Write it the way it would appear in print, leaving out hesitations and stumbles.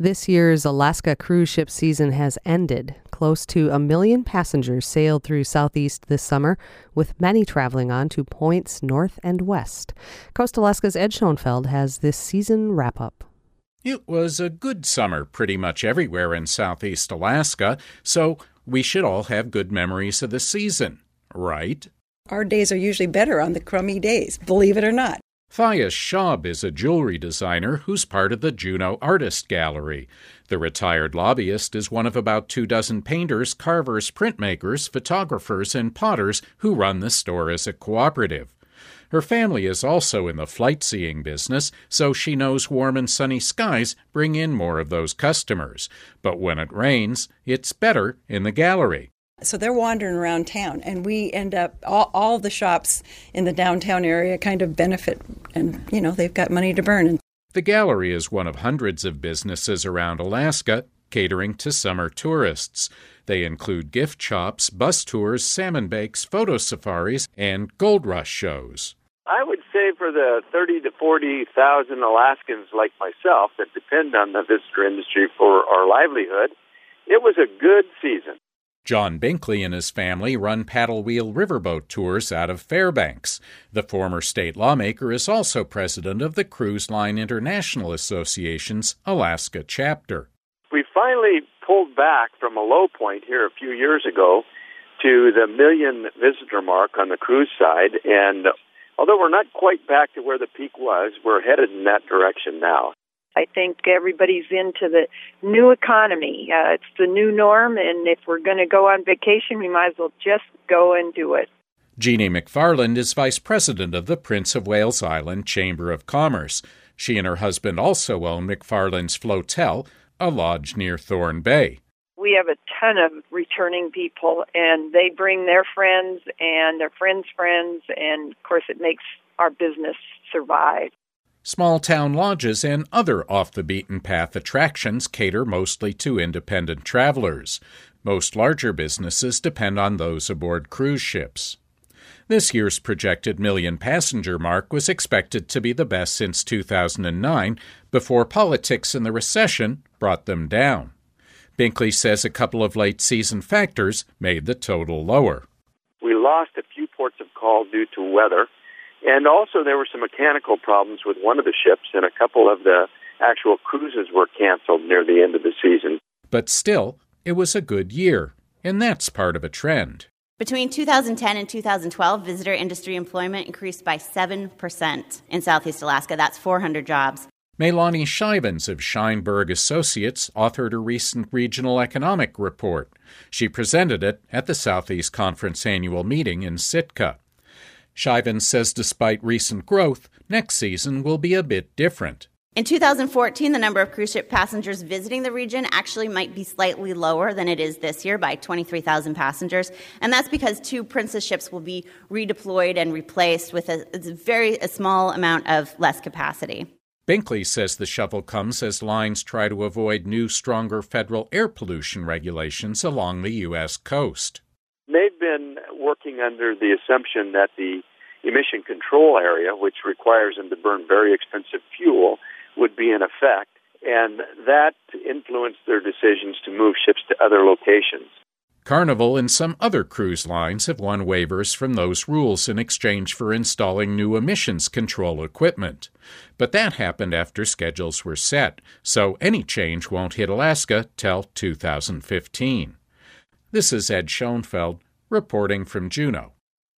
This year's Alaska cruise ship season has ended. Close to 1 million passengers sailed through Southeast this summer, with many traveling on to points north and west. Coast Alaska's Ed Schoenfeld has this season wrap-up. It was a good summer pretty much everywhere in Southeast Alaska, so we should all have good memories of the season, right? Our days are usually better on the crummy days, believe it or not. Thias Schaub is a jewelry designer who's part of the Juneau Artist Gallery. The retired lobbyist is one of about 24 painters, carvers, printmakers, photographers, and potters who run the store as a cooperative. Her family is also in the flight-seeing business, so she knows warm and sunny skies bring in more of those customers. But when it rains, it's better in the gallery. So they're wandering around town, and we end up, all the shops in the downtown area kind of benefit, and, they've got money to burn. The gallery is one of hundreds of businesses around Alaska catering to summer tourists. They include gift shops, bus tours, salmon bakes, photo safaris, and gold rush shows. I would say for the 30 to 40,000 Alaskans like myself that depend on the visitor industry for our livelihood, it was a good season. John Binkley and his family run paddle wheel riverboat tours out of Fairbanks. The former state lawmaker is also president of the Cruise Line International Association's Alaska chapter. We finally pulled back from a low point here a few years ago to the 1 million visitor mark on the cruise side, and although we're not quite back to where the peak was, we're headed in that direction now. I think everybody's into the new economy. It's the new norm, and if we're going to go on vacation, we might as well just go and do it. Jeannie McFarland is vice president of the Prince of Wales Island Chamber of Commerce. She and her husband also own McFarland's Flotel, a lodge near Thorn Bay. We have a ton of returning people, and they bring their friends and their friends' friends, and of course it makes our business survive. Small-town lodges and other off-the-beaten-path attractions cater mostly to independent travelers. Most larger businesses depend on those aboard cruise ships. This year's projected million-passenger mark was expected to be the best since 2009, before politics and the recession brought them down. Binkley says a couple of late-season factors made the total lower. We lost a few ports of call due to weather. And also there were some mechanical problems with one of the ships, and a couple of the actual cruises were canceled near the end of the season. But still, it was a good year, and that's part of a trend. Between 2010 and 2012, visitor industry employment increased by 7% in Southeast Alaska. That's 400 jobs. Meilani Shivens of Scheinberg Associates authored a recent regional economic report. She presented it at the Southeast Conference annual meeting in Sitka. Shivens says despite recent growth, next season will be a bit different. In 2014, the number of cruise ship passengers visiting the region actually might be slightly lower than it is this year by 23,000 passengers. And that's because 2 Princess ships will be redeployed and replaced with a small amount of less capacity. Binkley says the shuffle comes as lines try to avoid new, stronger federal air pollution regulations along the U.S. coast. They've been working under the assumption that the emission control area, which requires them to burn very expensive fuel, would be in effect, and that influenced their decisions to move ships to other locations. Carnival and some other cruise lines have won waivers from those rules in exchange for installing new emissions control equipment. But that happened after schedules were set, so any change won't hit Alaska till 2015. This is Ed Schoenfeld reporting from Juneau.